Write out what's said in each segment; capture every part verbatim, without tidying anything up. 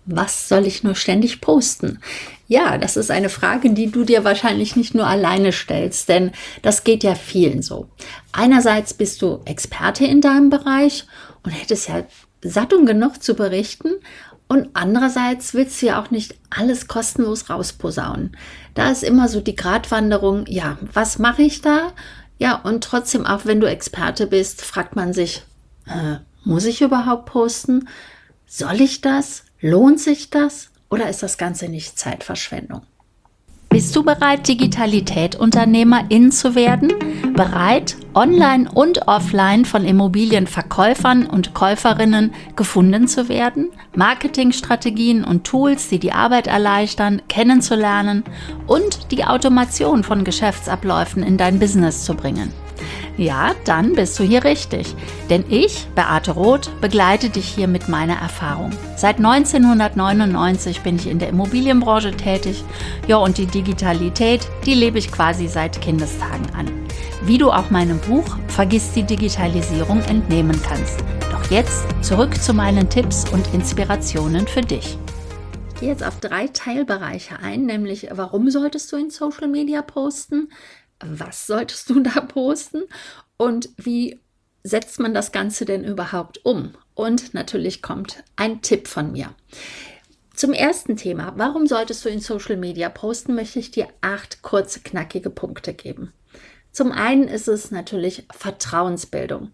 Was soll ich nur ständig posten? Ja, das ist eine Frage, die du dir wahrscheinlich nicht nur alleine stellst, denn das geht ja vielen so. Einerseits bist du Experte in deinem Bereich und hättest ja satt und genug zu berichten, und andererseits willst du ja auch nicht alles kostenlos rausposaunen. Da ist immer so die Gratwanderung, ja, was mache ich da? Ja, und trotzdem, auch wenn du Experte bist, fragt man sich, äh, muss ich überhaupt posten? Soll ich das? Lohnt sich das? Oder ist das Ganze nicht Zeitverschwendung? Bist du bereit, Digitalität-Unternehmerin zu werden? Bereit, online und offline von Immobilienverkäufern und Käuferinnen gefunden zu werden? Marketingstrategien und Tools, die die Arbeit erleichtern, kennenzulernen und die Automation von Geschäftsabläufen in dein Business zu bringen? Ja, dann bist du hier richtig. Denn ich, Beate Roth, begleite dich hier mit meiner Erfahrung. Seit neunzehnhundertneunundneunzig bin ich in der Immobilienbranche tätig. Ja, und die Digitalität, die lebe ich quasi seit Kindestagen an. Wie du auch meinem Buch Vergiss die Digitalisierung entnehmen kannst. Doch jetzt zurück zu meinen Tipps und Inspirationen für dich. Ich gehe jetzt auf drei Teilbereiche ein, nämlich warum solltest du in Social Media posten? Was solltest du da posten und wie setzt man das Ganze denn überhaupt um? Und natürlich kommt ein Tipp von mir. Zum ersten Thema, warum solltest du in Social Media posten, möchte ich dir acht kurze, knackige Punkte geben. Zum einen ist es natürlich Vertrauensbildung.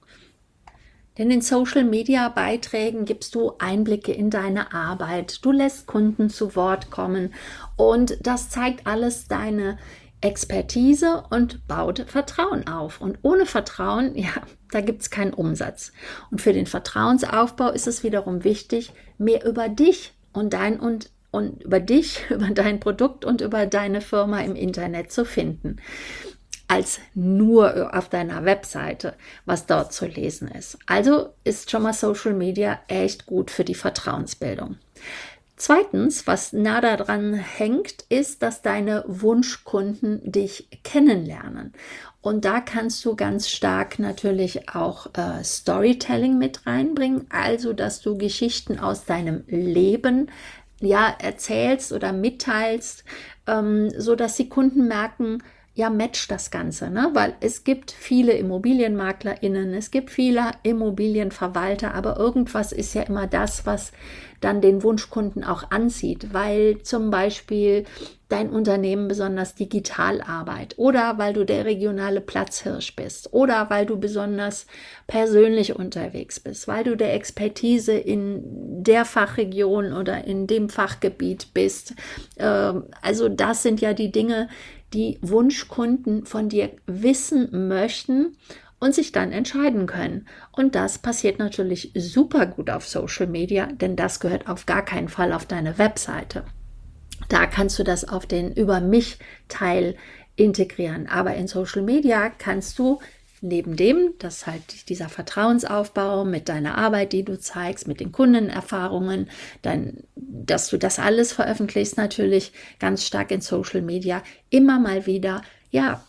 Denn in Social Media Beiträgen gibst du Einblicke in deine Arbeit, du lässt Kunden zu Wort kommen und das zeigt alles deine Expertise und baut Vertrauen auf. Und ohne Vertrauen, ja, da gibt es keinen Umsatz. Und für den Vertrauensaufbau ist es wiederum wichtig, mehr über dich und dein und, und über dich, über dein Produkt und über deine Firma im Internet zu finden, als nur auf deiner Webseite, was dort zu lesen ist. Also ist schon mal Social Media echt gut für die Vertrauensbildung. Zweitens, was nah daran hängt, ist, dass deine Wunschkunden dich kennenlernen. Und da kannst du ganz stark natürlich auch äh, Storytelling mit reinbringen, also dass du Geschichten aus deinem Leben ja erzählst oder mitteilst, ähm, so dass die Kunden merken, ja, matcht das Ganze, ne? Weil es gibt viele ImmobilienmaklerInnen, es gibt viele Immobilienverwalter, aber irgendwas ist ja immer das, was dann den Wunschkunden auch anzieht, weil zum Beispiel dein Unternehmen besonders digital arbeitet oder weil du der regionale Platzhirsch bist oder weil du besonders persönlich unterwegs bist, weil du der Expertise in der Fachregion oder in dem Fachgebiet bist. Also das sind ja die Dinge, die Wunschkunden von dir wissen möchten und sich dann entscheiden können. Und das passiert natürlich super gut auf Social Media, denn das gehört auf gar keinen Fall auf deine Webseite. Da kannst du das auf den Über mich Teil integrieren. Aber in Social Media kannst du neben dem, dass halt dieser Vertrauensaufbau mit deiner Arbeit, die du zeigst, mit den Kundenerfahrungen, dann, dass du das alles veröffentlichst, natürlich ganz stark in Social Media, immer mal wieder, ja,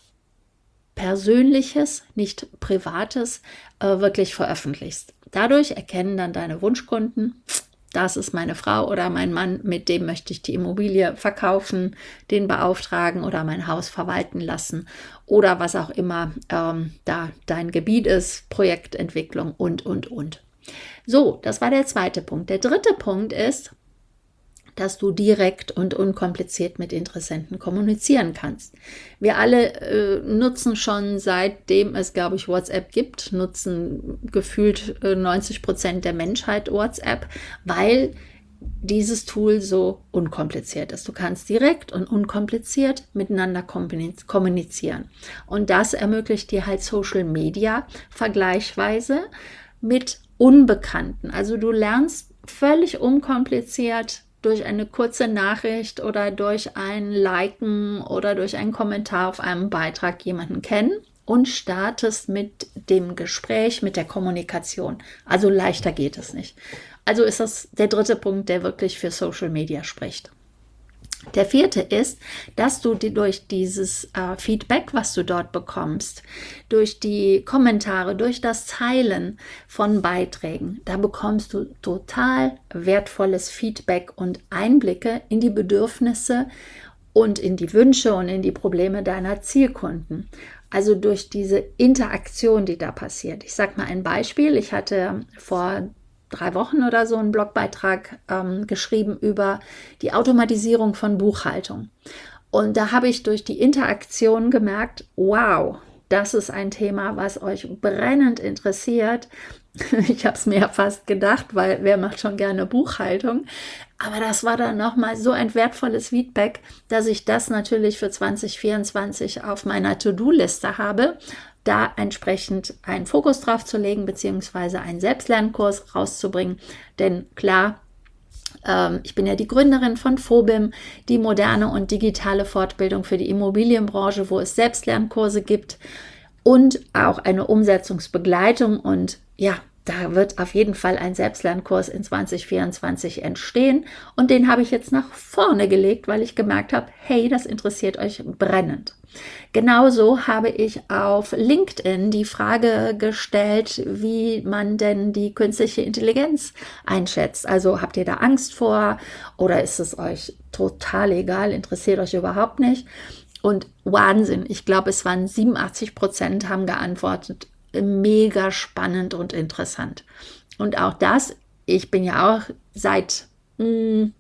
Persönliches, nicht Privates, äh, wirklich veröffentlichst. Dadurch erkennen dann deine Wunschkunden, das ist meine Frau oder mein Mann, mit dem möchte ich die Immobilie verkaufen, den beauftragen oder mein Haus verwalten lassen oder was auch immer ähm, da dein Gebiet ist, Projektentwicklung und, und, und. So, das war der zweite Punkt. Der dritte Punkt ist, dass du direkt und unkompliziert mit Interessenten kommunizieren kannst. Wir alle äh, nutzen schon, seitdem es, glaube ich, WhatsApp gibt, nutzen gefühlt äh, neunzig Prozent der Menschheit WhatsApp, weil dieses Tool so unkompliziert ist. Du kannst direkt und unkompliziert miteinander kommunizieren. Und das ermöglicht dir halt Social Media vergleichsweise mit Unbekannten. Also du lernst völlig unkompliziert durch eine kurze Nachricht oder durch ein Liken oder durch einen Kommentar auf einem Beitrag jemanden kennen und startest mit dem Gespräch, mit der Kommunikation. Also leichter geht es nicht. Also ist das der dritte Punkt, der wirklich für Social Media spricht. Der vierte ist, dass du die, durch dieses äh, Feedback, was du dort bekommst, durch die Kommentare, durch das Teilen von Beiträgen, da bekommst du total wertvolles Feedback und Einblicke in die Bedürfnisse und in die Wünsche und in die Probleme deiner Zielkunden. Also durch diese Interaktion, die da passiert. Ich sage mal ein Beispiel. Ich hatte vor drei Wochen oder so einen Blogbeitrag ähm, geschrieben über die Automatisierung von Buchhaltung. Und da habe ich durch die Interaktion gemerkt, wow, das ist ein Thema, was euch brennend interessiert. Ich habe es mir ja fast gedacht, weil wer macht schon gerne Buchhaltung? Aber das war dann nochmal so ein wertvolles Feedback, dass ich das natürlich für zwanzig vierundzwanzig auf meiner To-Do-Liste habe, da entsprechend einen Fokus drauf zu legen, beziehungsweise einen Selbstlernkurs rauszubringen. Denn klar, ähm, ich bin ja die Gründerin von Fobim, die moderne und digitale Fortbildung für die Immobilienbranche, wo es Selbstlernkurse gibt und auch eine Umsetzungsbegleitung. Und ja, da wird auf jeden Fall ein Selbstlernkurs in zwanzig vierundzwanzig entstehen. Und den habe ich jetzt nach vorne gelegt, weil ich gemerkt habe, hey, das interessiert euch brennend. Genauso habe ich auf LinkedIn die Frage gestellt, wie man denn die künstliche Intelligenz einschätzt. Also habt ihr da Angst vor oder ist es euch total egal, interessiert euch überhaupt nicht? Und Wahnsinn, ich glaube, es waren siebenundachtzig Prozent haben geantwortet, mega spannend und interessant. Und auch das, ich bin ja auch seit, mh,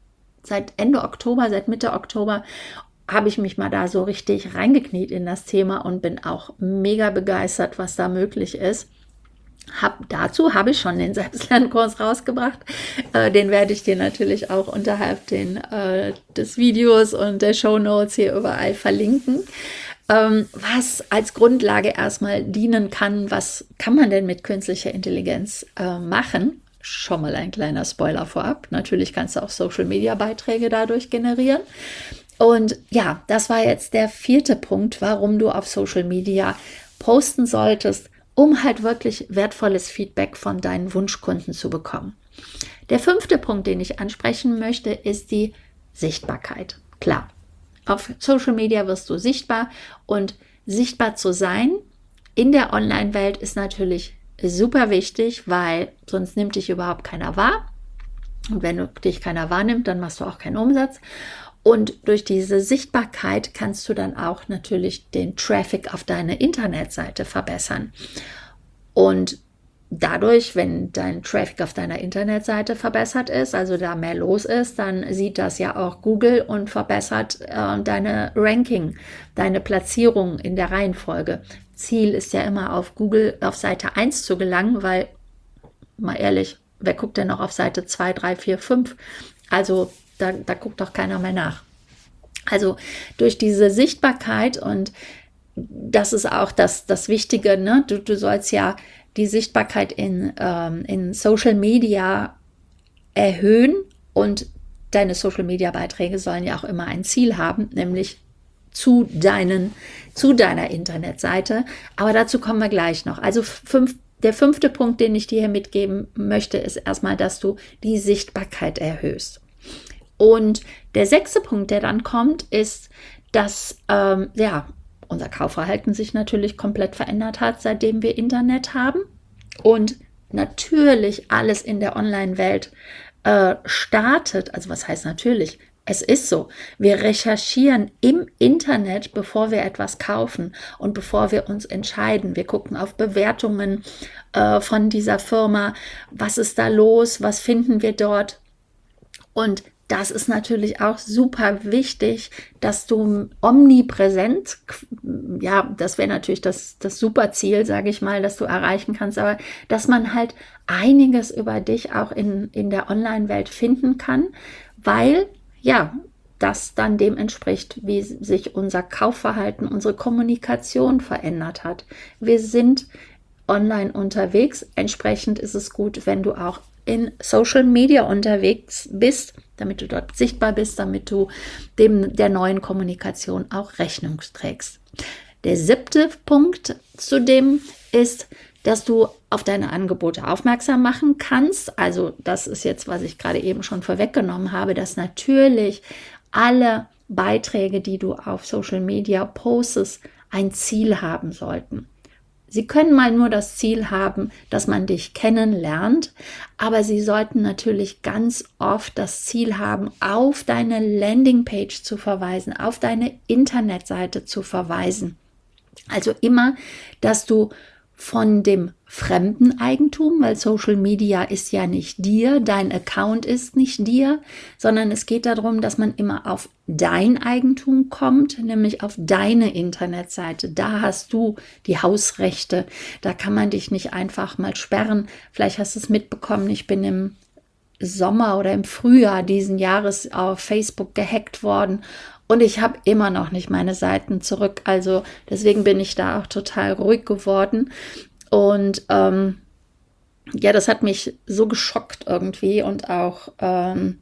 seit Ende Oktober, seit Mitte Oktober, habe ich mich mal da so richtig reingekniet in das Thema und bin auch mega begeistert, was da möglich ist. Hab, dazu habe ich schon den Selbstlernkurs rausgebracht. Äh, den werde ich dir natürlich auch unterhalb den, äh, des Videos und der Shownotes hier überall verlinken. Ähm, was als Grundlage erstmal dienen kann, was kann man denn mit künstlicher Intelligenz äh, machen? Schon mal ein kleiner Spoiler vorab. Natürlich kannst du auch Social-Media-Beiträge dadurch generieren. Und ja, das war jetzt der vierte Punkt, warum du auf Social Media posten solltest, um halt wirklich wertvolles Feedback von deinen Wunschkunden zu bekommen. Der fünfte Punkt, den ich ansprechen möchte, ist die Sichtbarkeit. Klar, auf Social Media wirst du sichtbar und sichtbar zu sein in der Online-Welt ist natürlich super wichtig, weil sonst nimmt dich überhaupt keiner wahr. Und wenn dich keiner wahrnimmt, dann machst du auch keinen Umsatz. Und durch diese Sichtbarkeit kannst du dann auch natürlich den Traffic auf deine Internetseite verbessern. Und dadurch, wenn dein Traffic auf deiner Internetseite verbessert ist, also da mehr los ist, dann sieht das ja auch Google und verbessert äh, deine Ranking, deine Platzierung in der Reihenfolge. Ziel ist ja immer auf Google auf Seite eins zu gelangen, weil, mal ehrlich, wer guckt denn noch auf Seite zwei, drei, vier, fünf? Also Da, da guckt doch keiner mehr nach. Also durch diese Sichtbarkeit, und das ist auch das, das Wichtige, ne? du, du sollst ja die Sichtbarkeit in, ähm, in Social Media erhöhen und deine Social Media Beiträge sollen ja auch immer ein Ziel haben, nämlich zu, deinen, zu deiner Internetseite. Aber dazu kommen wir gleich noch. Also fünf, der fünfte Punkt, den ich dir hier mitgeben möchte, ist erstmal, dass du die Sichtbarkeit erhöhst. Und der sechste Punkt, der dann kommt, ist, dass ähm, ja, unser Kaufverhalten sich natürlich komplett verändert hat, seitdem wir Internet haben. Und natürlich alles in der Online-Welt äh, startet. Also was heißt natürlich? Es ist so. Wir recherchieren im Internet, bevor wir etwas kaufen und bevor wir uns entscheiden. Wir gucken auf Bewertungen äh, von dieser Firma. Was ist da los? Was finden wir dort? Und das ist natürlich auch super wichtig, dass du omnipräsent, ja, das wäre natürlich das, das super Ziel, sage ich mal, dass du erreichen kannst, aber dass man halt einiges über dich auch in, in der Online-Welt finden kann, weil, ja, das dann dem entspricht, wie sich unser Kaufverhalten, unsere Kommunikation verändert hat. Wir sind online unterwegs, entsprechend ist es gut, wenn du auch in Social Media unterwegs bist, damit du dort sichtbar bist, damit du dem der neuen Kommunikation auch Rechnung trägst. Der siebte Punkt zudem ist, dass du auf deine Angebote aufmerksam machen kannst. Also das ist jetzt, was ich gerade eben schon vorweggenommen habe, dass natürlich alle Beiträge, die du auf Social Media postest, ein Ziel haben sollten. Sie können mal nur das Ziel haben, dass man dich kennenlernt, aber sie sollten natürlich ganz oft das Ziel haben, auf deine Landingpage zu verweisen, auf deine Internetseite zu verweisen. Also immer, dass du von dem fremden Eigentum, weil Social Media ist ja nicht dir, dein Account ist nicht dir, sondern es geht darum, dass man immer auf dein Eigentum kommt, nämlich auf deine Internetseite. Da hast du die Hausrechte, da kann man dich nicht einfach mal sperren. Vielleicht hast du es mitbekommen, ich bin im Sommer oder im Frühjahr diesen Jahres auf Facebook gehackt worden. Und ich habe immer noch nicht meine Seiten zurück. Also deswegen bin ich da auch total ruhig geworden. Und ähm, ja, das hat mich so geschockt irgendwie. Und auch, ähm,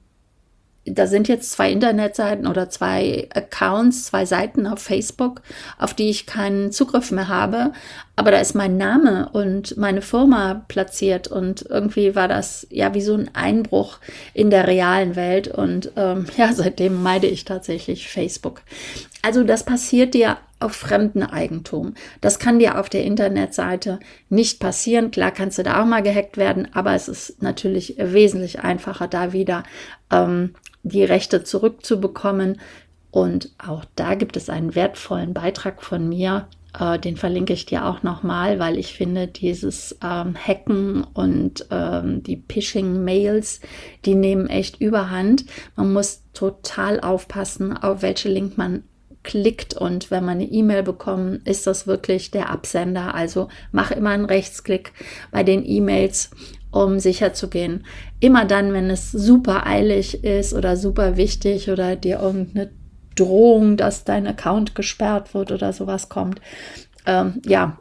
da sind jetzt zwei Internetseiten oder zwei Accounts, zwei Seiten auf Facebook, auf die ich keinen Zugriff mehr habe. Aber da ist mein Name und meine Firma platziert. Und irgendwie war das ja wie so ein Einbruch in der realen Welt. Und ähm, ja, seitdem meide ich tatsächlich Facebook. Also das passiert dir auf fremden Eigentum. Das kann dir auf der Internetseite nicht passieren. Klar kannst du da auch mal gehackt werden, aber es ist natürlich wesentlich einfacher, da wieder ähm, die Rechte zurückzubekommen. Und auch da gibt es einen wertvollen Beitrag von mir. Äh, den verlinke ich dir auch nochmal, weil ich finde, dieses ähm, Hacken und ähm, die Phishing-Mails, die nehmen echt überhand. Man muss total aufpassen, auf welche Link man klickt, und wenn man eine E-Mail bekommt, ist das wirklich der Absender. Also mach immer einen Rechtsklick bei den E-Mails, um sicher zu gehen. Immer dann, wenn es super eilig ist oder super wichtig oder dir irgendeine Drohung, dass dein Account gesperrt wird oder sowas kommt. Ähm, ja,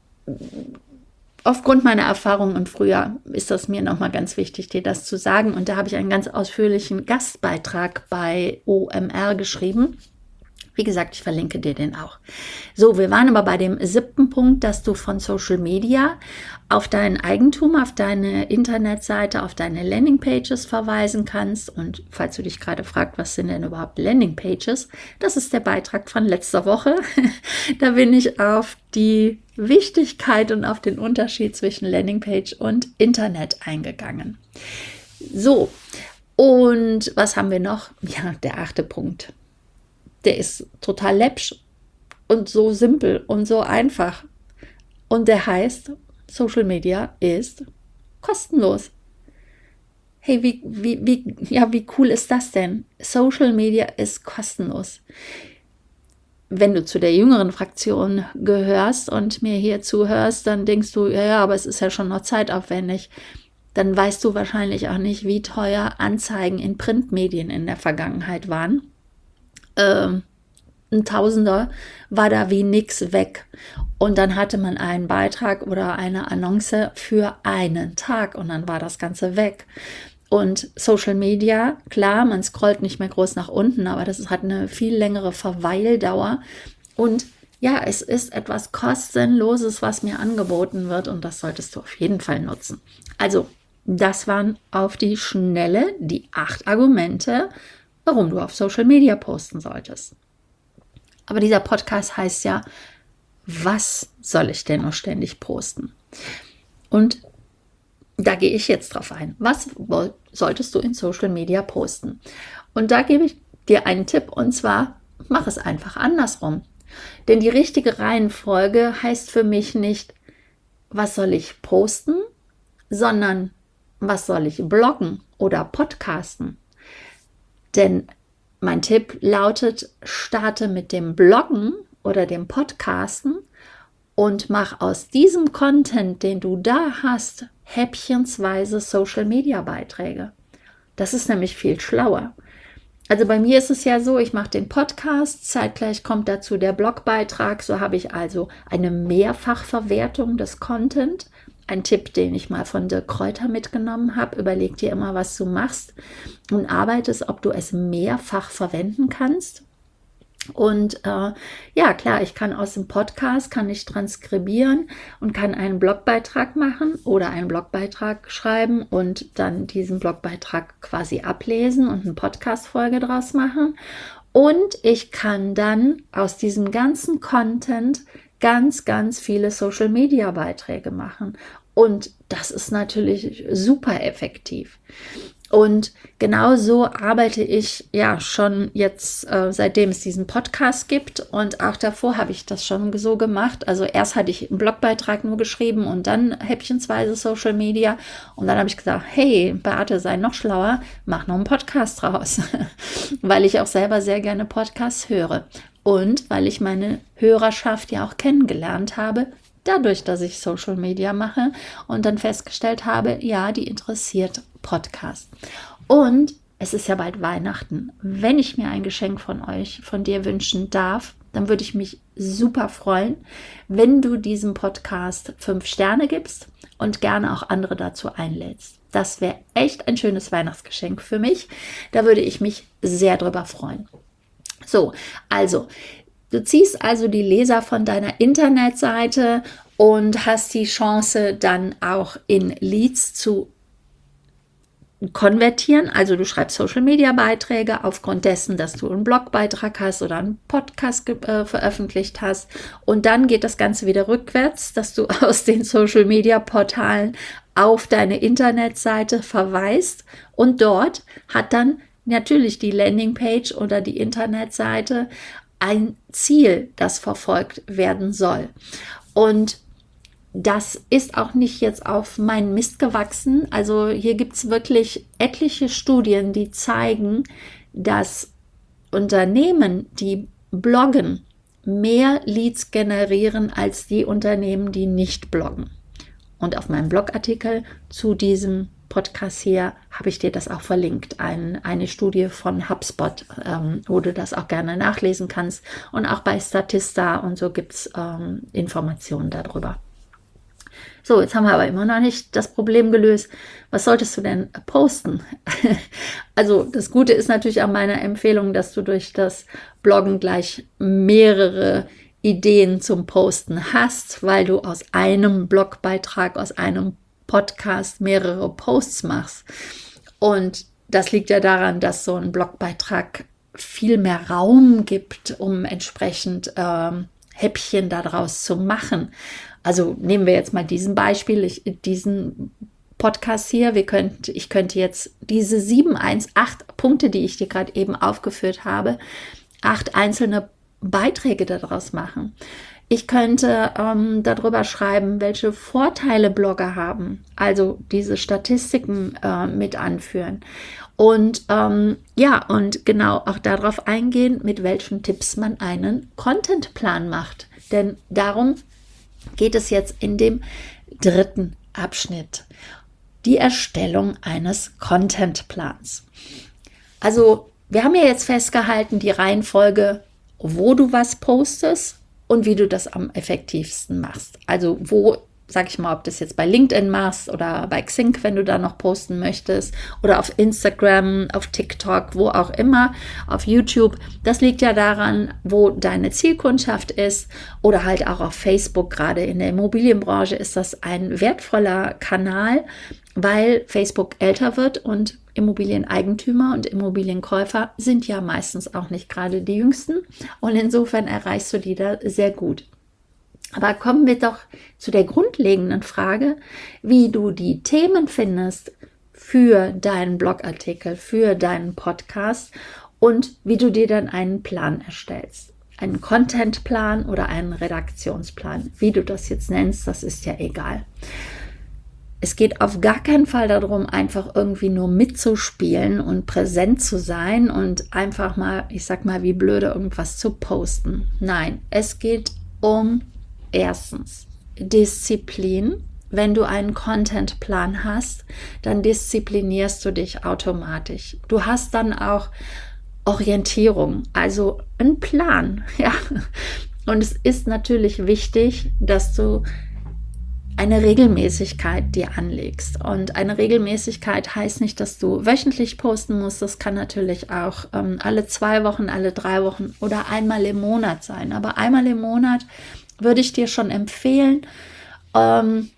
aufgrund meiner Erfahrungen und früher ist das mir nochmal ganz wichtig, dir das zu sagen. Und da habe ich einen ganz ausführlichen Gastbeitrag bei O M R geschrieben. Wie gesagt, ich verlinke dir den auch. So, wir waren aber bei dem siebten Punkt, dass du von Social Media auf dein Eigentum, auf deine Internetseite, auf deine Landingpages verweisen kannst. Und falls du dich gerade fragst, was sind denn überhaupt Landingpages? Das ist der Beitrag von letzter Woche. Da bin ich auf die Wichtigkeit und auf den Unterschied zwischen Landingpage und Internet eingegangen. So, und was haben wir noch? Ja, der achte Punkt. Der ist total läppsch und so simpel und so einfach. Und der heißt, Social Media ist kostenlos. Hey, wie, wie, wie, ja, wie cool ist das denn? Social Media ist kostenlos. Wenn du zu der jüngeren Fraktion gehörst und mir hier zuhörst, dann denkst du, ja, ja, aber es ist ja schon noch zeitaufwendig. Dann weißt du wahrscheinlich auch nicht, wie teuer Anzeigen in Printmedien in der Vergangenheit waren. Ähm, ein Tausender war da wie nix weg. Und dann hatte man einen Beitrag oder eine Annonce für einen Tag und dann war das Ganze weg. Und Social Media, klar, man scrollt nicht mehr groß nach unten, aber das hat eine viel längere Verweildauer. Und ja, es ist etwas Kostenloses, was mir angeboten wird, und das solltest du auf jeden Fall nutzen. Also, das waren auf die Schnelle die acht Argumente, warum du auf Social Media posten solltest. Aber dieser Podcast heißt ja, was soll ich denn noch ständig posten? Und da gehe ich jetzt drauf ein. Was solltest du in Social Media posten? Und da gebe ich dir einen Tipp, und zwar, mach es einfach andersrum. Denn die richtige Reihenfolge heißt für mich nicht, was soll ich posten, sondern was soll ich bloggen oder podcasten? Denn mein Tipp lautet, starte mit dem Bloggen oder dem Podcasten und mach aus diesem Content, den du da hast, häppchensweise Social-Media-Beiträge. Das ist nämlich viel schlauer. Also bei mir ist es ja so, ich mache den Podcast, zeitgleich kommt dazu der Blogbeitrag, so habe ich also eine Mehrfachverwertung des Content. Ein Tipp, den ich mal von Dirk Kräuter mitgenommen habe. Überleg dir immer, was du machst und arbeitest, ob du es mehrfach verwenden kannst. Und äh, ja, klar, ich kann aus dem Podcast, kann ich transkribieren und kann einen Blogbeitrag machen oder einen Blogbeitrag schreiben und dann diesen Blogbeitrag quasi ablesen und eine Podcast-Folge draus machen. Und ich kann dann aus diesem ganzen Content ganz, ganz viele Social-Media-Beiträge machen. Und das ist natürlich super effektiv. Und genau so arbeite ich ja schon jetzt, äh, seitdem es diesen Podcast gibt. Und auch davor habe ich das schon so gemacht. Also erst hatte ich einen Blogbeitrag nur geschrieben und dann häppchensweise Social Media. Und dann habe ich gesagt, hey, Beate, sei noch schlauer, mach noch einen Podcast draus. Weil ich auch selber sehr gerne Podcasts höre. Und weil ich meine Hörerschaft ja auch kennengelernt habe, dadurch, dass ich Social Media mache und dann festgestellt habe, ja, die interessiert Podcast. Und es ist ja bald Weihnachten. Wenn ich mir ein Geschenk von euch, von dir wünschen darf, dann würde ich mich super freuen, wenn du diesem Podcast fünf Sterne gibst und gerne auch andere dazu einlädst. Das wäre echt ein schönes Weihnachtsgeschenk für mich. Da würde ich mich sehr drüber freuen. So, also du ziehst also die Leser von deiner Internetseite und hast die Chance, dann auch in Leads zu konvertieren. Also du schreibst Social-Media-Beiträge aufgrund dessen, dass du einen Blogbeitrag hast oder einen Podcast äh, veröffentlicht hast. Und dann geht das Ganze wieder rückwärts, dass du aus den Social-Media-Portalen auf deine Internetseite verweist. Und dort hat dann natürlich die Landingpage oder die Internetseite ein Ziel, das verfolgt werden soll. Und das ist auch nicht jetzt auf meinen Mist gewachsen. Also hier gibt es wirklich etliche Studien, die zeigen, dass Unternehmen, die bloggen, mehr Leads generieren als die Unternehmen, die nicht bloggen. Und auf meinem Blogartikel zu diesem Podcast hier habe ich dir das auch verlinkt, ein, eine Studie von HubSpot, ähm, wo du das auch gerne nachlesen kannst. Und auch bei Statista und so gibt es ähm, Informationen darüber. So, jetzt haben wir aber immer noch nicht das Problem gelöst. Was solltest du denn posten? Also das Gute ist natürlich an meiner Empfehlung, dass du durch das Bloggen gleich mehrere Ideen zum Posten hast, weil du aus einem Blogbeitrag, aus einem Podcast mehrere Posts machst. Und das liegt ja daran, dass so ein Blogbeitrag viel mehr Raum gibt, um entsprechend ähm, Häppchen daraus zu machen. Also nehmen wir jetzt mal diesen Beispiel, ich, diesen Podcast hier. Wir könnt, ich könnte jetzt diese sieben, eins, acht Punkte, die ich dir gerade eben aufgeführt habe, acht einzelne Beiträge daraus machen. Ich könnte ähm, darüber schreiben, welche Vorteile Blogger haben, also diese Statistiken äh, mit anführen. Und ähm, ja, und genau auch darauf eingehen, mit welchen Tipps man einen Contentplan macht. Denn darum geht es jetzt in dem dritten Abschnitt. Die Erstellung eines Contentplans. Also wir haben ja jetzt festgehalten, die Reihenfolge, wo du was postest und wie du das am effektivsten machst. Also wo, sag ich mal, ob du das jetzt bei LinkedIn machst oder bei Xing, wenn du da noch posten möchtest, oder auf Instagram, auf TikTok, wo auch immer, auf YouTube. Das liegt ja daran, wo deine Zielkundschaft ist, oder halt auch auf Facebook. Gerade in der Immobilienbranche ist das ein wertvoller Kanal, weil Facebook älter wird und Immobilieneigentümer und Immobilienkäufer sind ja meistens auch nicht gerade die Jüngsten. Und insofern erreichst du die da sehr gut. Aber kommen wir doch zu der grundlegenden Frage, wie du die Themen findest für deinen Blogartikel, für deinen Podcast und wie du dir dann einen Plan erstellst. Einen Contentplan oder einen Redaktionsplan. Wie du das jetzt nennst, das ist ja egal. Es geht auf gar keinen Fall darum, einfach irgendwie nur mitzuspielen und präsent zu sein und einfach mal, ich sag mal, wie blöde irgendwas zu posten. Nein, es geht um erstens Disziplin. Wenn du einen Contentplan hast, dann disziplinierst du dich automatisch. Du hast dann auch Orientierung, also einen Plan. Ja. Und es ist natürlich wichtig, dass du eine Regelmäßigkeit dir anlegst. Und eine Regelmäßigkeit heißt nicht, dass du wöchentlich posten musst. Das kann natürlich auch ähm, alle zwei Wochen, alle drei Wochen oder einmal im Monat sein. Aber einmal im Monat würde ich dir schon empfehlen. Ähm,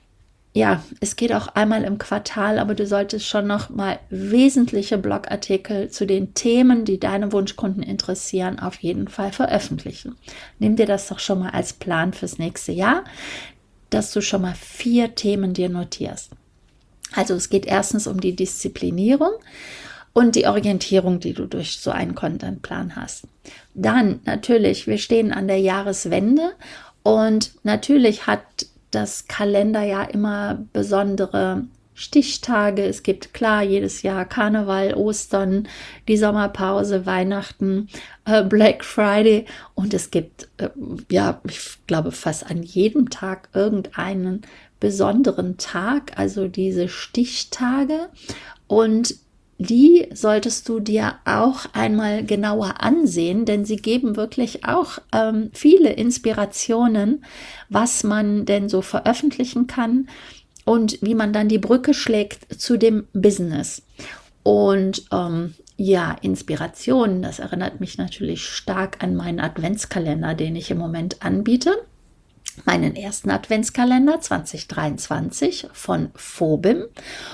ja, es geht auch einmal im Quartal, aber du solltest schon noch mal wesentliche Blogartikel zu den Themen, die deine Wunschkunden interessieren, auf jeden Fall veröffentlichen. Nimm dir das doch schon mal als Plan fürs nächste Jahr, dass du schon mal vier Themen dir notierst. Also es geht erstens um die Disziplinierung und die Orientierung, die du durch so einen Contentplan hast. Dann natürlich, wir stehen an der Jahreswende und natürlich hat das Kalenderjahr immer besondere Stichtage. Es gibt klar jedes Jahr Karneval, Ostern, die Sommerpause, Weihnachten, äh, Black Friday und es gibt, äh, ja, ich glaube fast an jedem Tag irgendeinen besonderen Tag, also diese Stichtage, und die solltest du dir auch einmal genauer ansehen, denn sie geben wirklich auch ähm, viele Inspirationen, was man denn so veröffentlichen kann und wie man dann die Brücke schlägt zu dem Business. Und ähm, ja, Inspirationen, das erinnert mich natürlich stark an meinen Adventskalender, den ich im Moment anbiete. Meinen ersten Adventskalender zwanzig dreiundzwanzig von Phobim.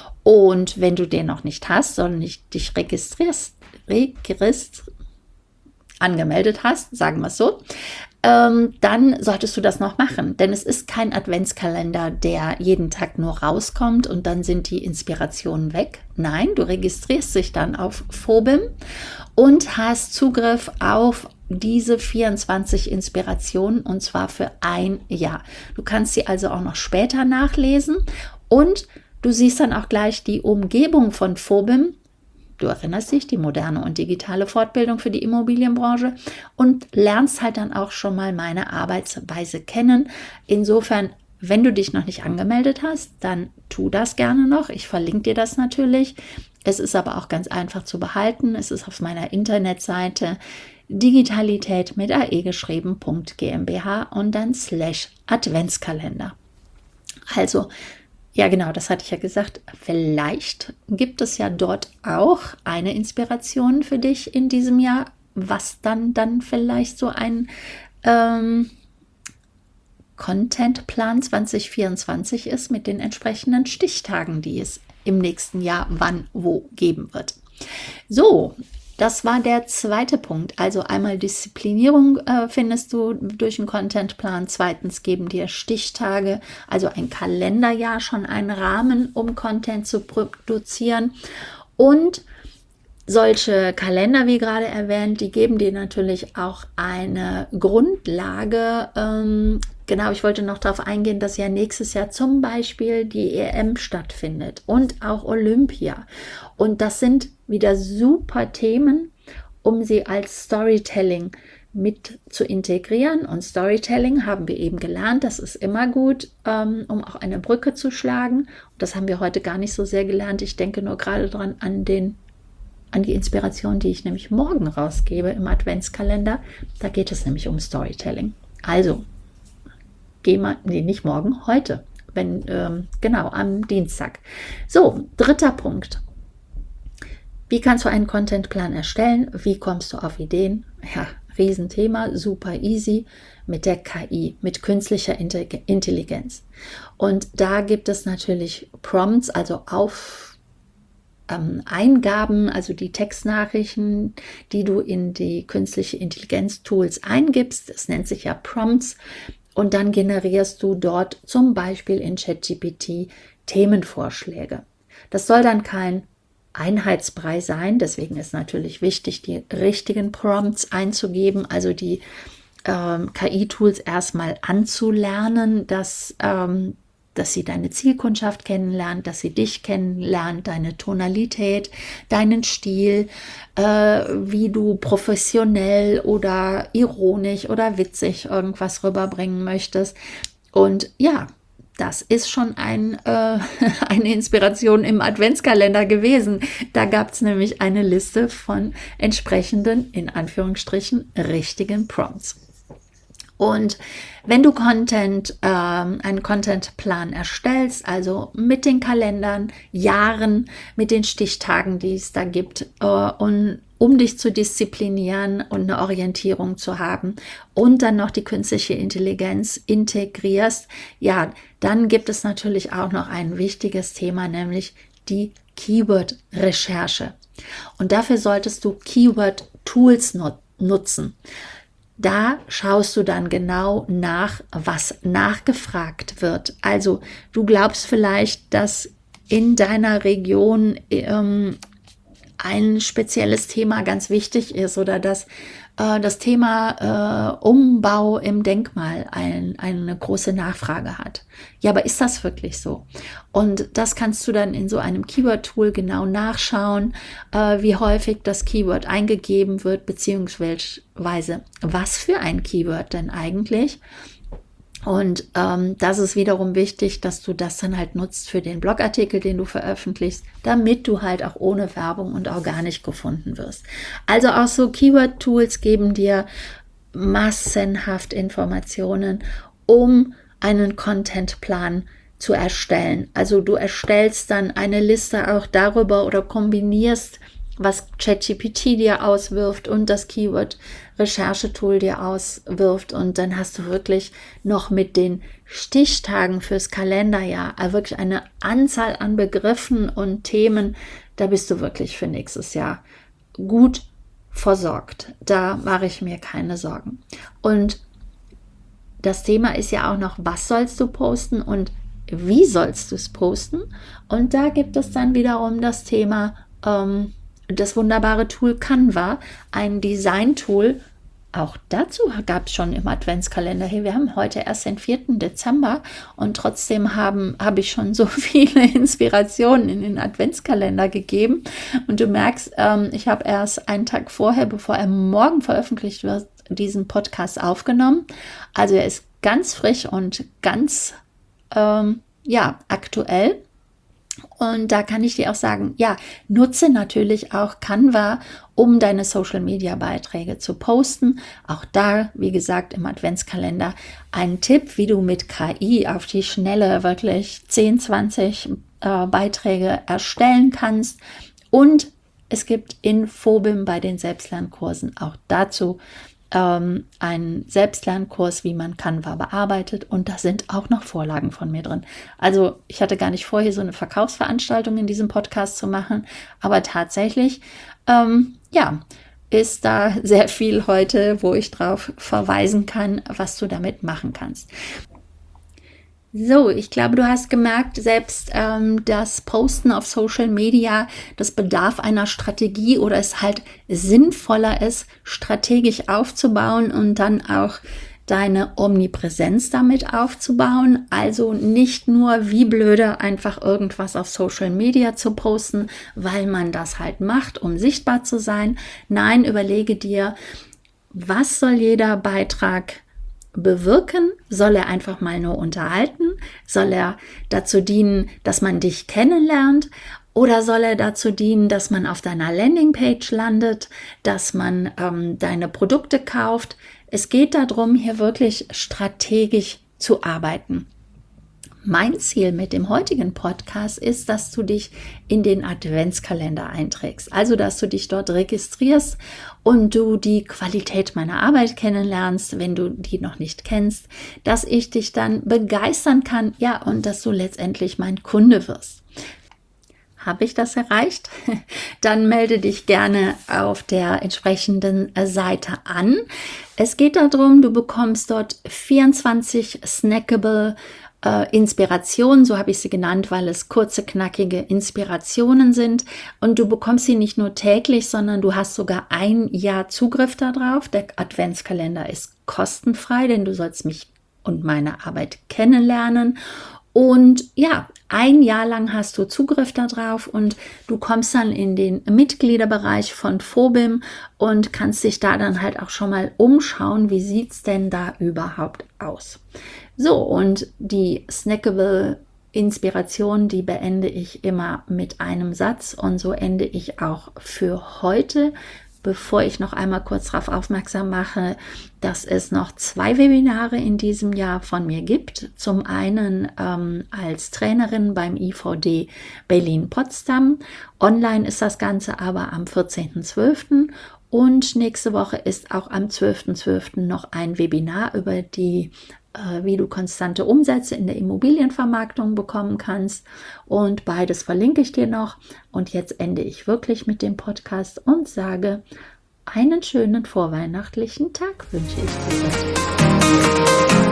Und wenn du den noch nicht hast, sondern nicht dich registrierst, registrierst, angemeldet hast, sagen wir es so, ähm, dann solltest du das noch machen. Denn es ist kein Adventskalender, der jeden Tag nur rauskommt und dann sind die Inspirationen weg. Nein, du registrierst dich dann auf Phobim und hast Zugriff auf diese vierundzwanzig Inspirationen und zwar für ein Jahr. Du kannst sie also auch noch später nachlesen und du siehst dann auch gleich die Umgebung von Phobim. Du erinnerst dich, die moderne und digitale Fortbildung für die Immobilienbranche und lernst halt dann auch schon mal meine Arbeitsweise kennen. Insofern, wenn du dich noch nicht angemeldet hast, dann tu das gerne noch. Ich verlinke dir das natürlich. Es ist aber auch ganz einfach zu behalten. Es ist auf meiner Internetseite digitalität mit ae geschrieben .gmbh und dann slash Adventskalender. Also, ja, genau, das hatte ich ja gesagt. Vielleicht gibt es ja dort auch eine Inspiration für dich in diesem Jahr, was dann, dann vielleicht so ein ähm, Contentplan zwanzig vierundzwanzig ist mit den entsprechenden Stichtagen, die es im nächsten Jahr wann wo geben wird. So, das war der zweite Punkt. Also einmal Disziplinierung äh, findest du durch einen Contentplan. Zweitens geben dir Stichtage, also ein Kalenderjahr, schon einen Rahmen, um Content zu produzieren. Und solche Kalender, wie gerade erwähnt, die geben dir natürlich auch eine Grundlage. Ähm, genau, ich wollte noch darauf eingehen, dass ja nächstes Jahr zum Beispiel die E M stattfindet und auch Olympia. Und das sind wieder super Themen, um sie als Storytelling mit zu integrieren. Und Storytelling haben wir eben gelernt, das ist immer gut, ähm, um auch eine Brücke zu schlagen. Und das haben wir heute gar nicht so sehr gelernt. Ich denke nur gerade dran an den an die Inspiration, die ich nämlich morgen rausgebe im Adventskalender. Da geht es nämlich um Storytelling. Also, geh mal, nee, nicht morgen, heute, wenn, ähm, genau, am Dienstag. So, dritter Punkt. Wie kannst du einen Contentplan erstellen? Wie kommst du auf Ideen? Ja, Riesenthema, super easy mit der K I, mit künstlicher Intelligenz. Und da gibt es natürlich Prompts, also auf Ähm, Eingaben, also die Textnachrichten, die du in die künstliche Intelligenz-Tools eingibst. Das nennt sich ja Prompts. Und dann generierst du dort zum Beispiel in ChatGPT Themenvorschläge. Das soll dann kein Einheitsbrei sein. Deswegen ist natürlich wichtig, die richtigen Prompts einzugeben, also die ähm, K I-Tools erstmal anzulernen, dass ähm, dass sie deine Zielkundschaft kennenlernt, dass sie dich kennenlernt, deine Tonalität, deinen Stil, äh, wie du professionell oder ironisch oder witzig irgendwas rüberbringen möchtest. Und ja, das ist schon ein, äh, eine Inspiration im Adventskalender gewesen. Da gab es nämlich eine Liste von entsprechenden, in Anführungsstrichen, richtigen Prompts. Und wenn du Content, ähm, einen Contentplan erstellst, also mit den Kalendern, Jahren, mit den Stichtagen, die es da gibt, äh, und um dich zu disziplinieren und eine Orientierung zu haben und dann noch die künstliche Intelligenz integrierst, ja, dann gibt es natürlich auch noch ein wichtiges Thema, nämlich die Keyword-Recherche. Und dafür solltest du Keyword-Tools nut- nutzen. Da schaust du dann genau nach, was nachgefragt wird. Also du glaubst vielleicht, dass in deiner Region ähm, ein spezielles Thema ganz wichtig ist oder dass äh, das Thema äh, Umbau im Denkmal ein, eine große Nachfrage hat. Ja, aber ist das wirklich so? Und das kannst du dann in so einem Keyword-Tool genau nachschauen, äh, wie häufig das Keyword eingegeben wird, beziehungsweise was für ein Keyword denn eigentlich. Und ähm, das ist wiederum wichtig, dass du das dann halt nutzt für den Blogartikel, den du veröffentlichst, damit du halt auch ohne Werbung und organisch gefunden wirst. Also auch so Keyword-Tools geben dir massenhaft Informationen, um einen Contentplan zu erstellen. Also du erstellst dann eine Liste auch darüber oder kombinierst, was ChatGPT dir auswirft und das Keyword-Recherchetool dir auswirft. Und dann hast du wirklich noch mit den Stichtagen fürs Kalenderjahr wirklich eine Anzahl an Begriffen und Themen. Da bist du wirklich für nächstes Jahr gut versorgt. Da mache ich mir keine Sorgen. Und das Thema ist ja auch noch, was sollst du posten und wie sollst du es posten? Und da gibt es dann wiederum das Thema, ähm, das wunderbare Tool Canva, ein Design-Tool. Auch dazu gab es schon im Adventskalender. Hey, wir haben heute erst den vierten Dezember und trotzdem haben, habe ich schon so viele Inspirationen in den Adventskalender gegeben. Und du merkst, ähm, ich habe erst einen Tag vorher, bevor er morgen veröffentlicht wird, diesen Podcast aufgenommen. Also er ist ganz frisch und ganz ähm, ja, aktuell. Und da kann ich dir auch sagen, ja, nutze natürlich auch Canva, um deine Social-Media-Beiträge zu posten. Auch da, wie gesagt, im Adventskalender ein Tipp, wie du mit K I auf die Schnelle wirklich zehn, zwanzig äh, Beiträge erstellen kannst. Und es gibt in Phobim bei den Selbstlernkursen auch dazu ähm, einen Selbstlernkurs, wie man Canva bearbeitet, und da sind auch noch Vorlagen von mir drin. Also ich hatte gar nicht vor, hier so eine Verkaufsveranstaltung in diesem Podcast zu machen, aber tatsächlich, ähm, ja, ist da sehr viel heute, wo ich drauf verweisen kann, was du damit machen kannst. So, ich glaube, du hast gemerkt, selbst ähm, das Posten auf Social Media, das bedarf einer Strategie oder es halt sinnvoller ist, strategisch aufzubauen und dann auch deine Omnipräsenz damit aufzubauen. Also nicht nur wie blöde einfach irgendwas auf Social Media zu posten, weil man das halt macht, um sichtbar zu sein. Nein, überlege dir, was soll jeder Beitrag bewirken? Soll er einfach mal nur unterhalten? Soll er dazu dienen, dass man dich kennenlernt? Oder soll er dazu dienen, dass man auf deiner Landingpage landet, dass man ähm, deine Produkte kauft? Es geht darum, hier wirklich strategisch zu arbeiten. Mein Ziel mit dem heutigen Podcast ist, dass du dich in den Adventskalender einträgst. Also, dass du dich dort registrierst und du die Qualität meiner Arbeit kennenlernst, wenn du die noch nicht kennst, dass ich dich dann begeistern kann, ja, und dass du letztendlich mein Kunde wirst. Habe ich das erreicht? Dann melde dich gerne auf der entsprechenden Seite an. Es geht darum, du bekommst dort vierundzwanzig snackable äh, Inspirationen, so habe ich sie genannt, weil es kurze, knackige Inspirationen sind. Und du bekommst sie nicht nur täglich, sondern du hast sogar ein Jahr Zugriff darauf. Der Adventskalender ist kostenfrei, denn du sollst mich und meine Arbeit kennenlernen. Und ja, ein Jahr lang hast du Zugriff darauf und du kommst dann in den Mitgliederbereich von Phobim und kannst dich da dann halt auch schon mal umschauen, wie sieht es denn da überhaupt aus. So, und die snackable Inspiration, die beende ich immer mit einem Satz und so ende ich auch für heute bevor ich noch einmal kurz darauf aufmerksam mache, dass es noch zwei Webinare in diesem Jahr von mir gibt. Zum einen ähm, als Trainerin beim I V D Berlin-Potsdam. Online ist das Ganze aber am vierzehnten zwölften und nächste Woche ist auch am zwölften zwölften noch ein Webinar über die wie du konstante Umsätze in der Immobilienvermarktung bekommen kannst. Und beides verlinke ich dir noch. Und jetzt ende ich wirklich mit dem Podcast und sage, einen schönen vorweihnachtlichen Tag wünsche ich dir.